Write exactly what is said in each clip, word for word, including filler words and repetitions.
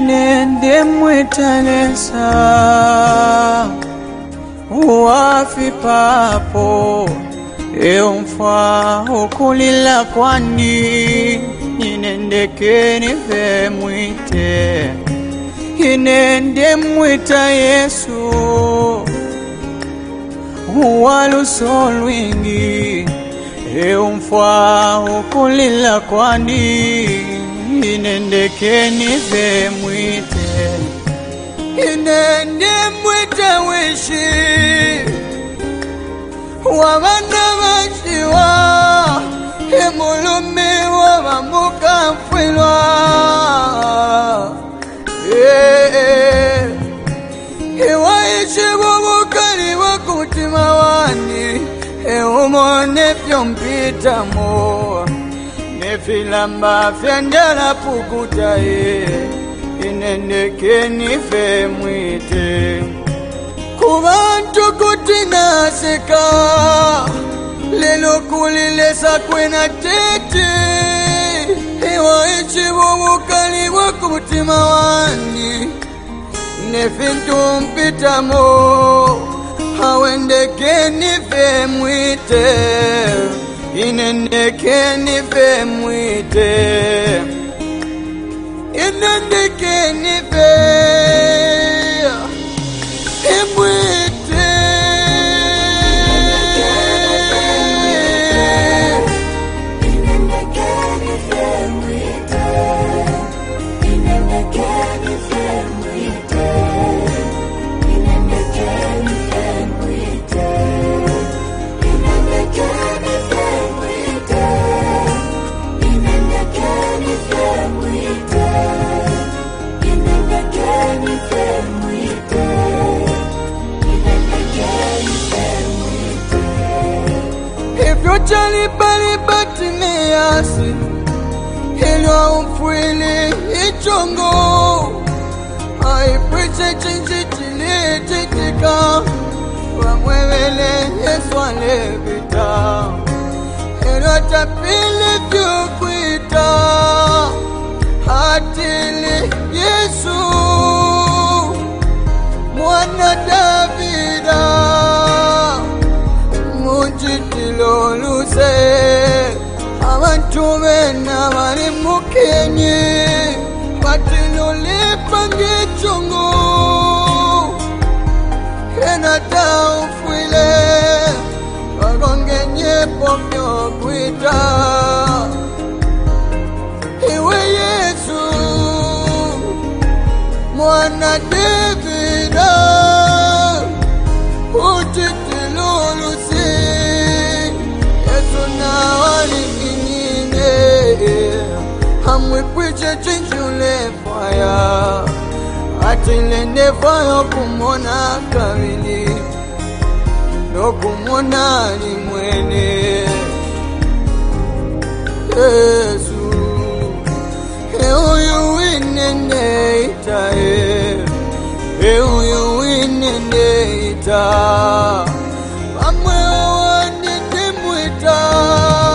inende mwetanesa uwafi papo eumfa ukulila kwani inende nive mwite inende mwita Yesu uwaluso lwingi eumfa ukulila kwani inende nive mwite inende mwita wishi wabana bashiwa emulumi wabamuka mfilwa iwaishi bubukali wakutima wani eumone vyompitamo nefilamba vyandala pukuta ye inendeke nive mwite kubantu kutinaseka lelo kulilesa kwena tete iwaishi bubukali wakutima wani nefintu mpitamo hawendeke nive mwite inendeke nive mwite inendeke nive mwite Chali bali batimiasi Hilo umfuili ichongo Aipriche chinchi chili chitika Wamwevele Yesu alevita Hilo tapili vyukwita Hatili Yesu Mwana Davida Loluse abantu bena bali mukenye batilole pangechongo enata ufwile wagongenye popyo kwita iwe Yesu mwana Davida utitiloluse Hamwikwiche chinchule faya Atilende faya kumona kavili No kumona ni mwene Yesu Euyu winende itae Euyu winende itae Amwe wanende mwita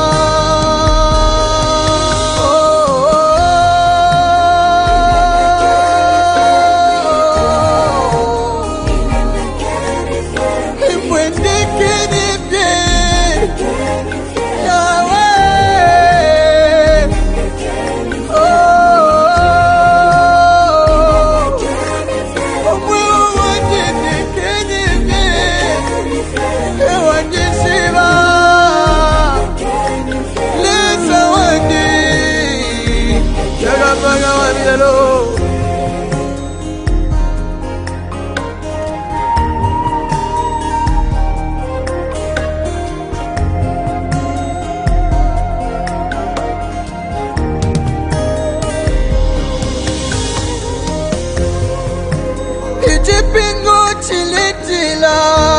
Pingo chiletila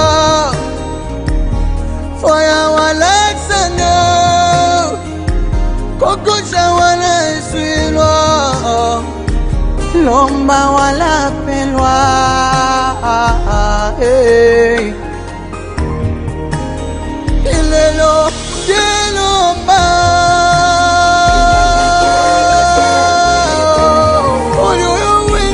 Foya wala sana Kokosha wala swilwa Lomba wala pelwa hey. Ilelo Yelomba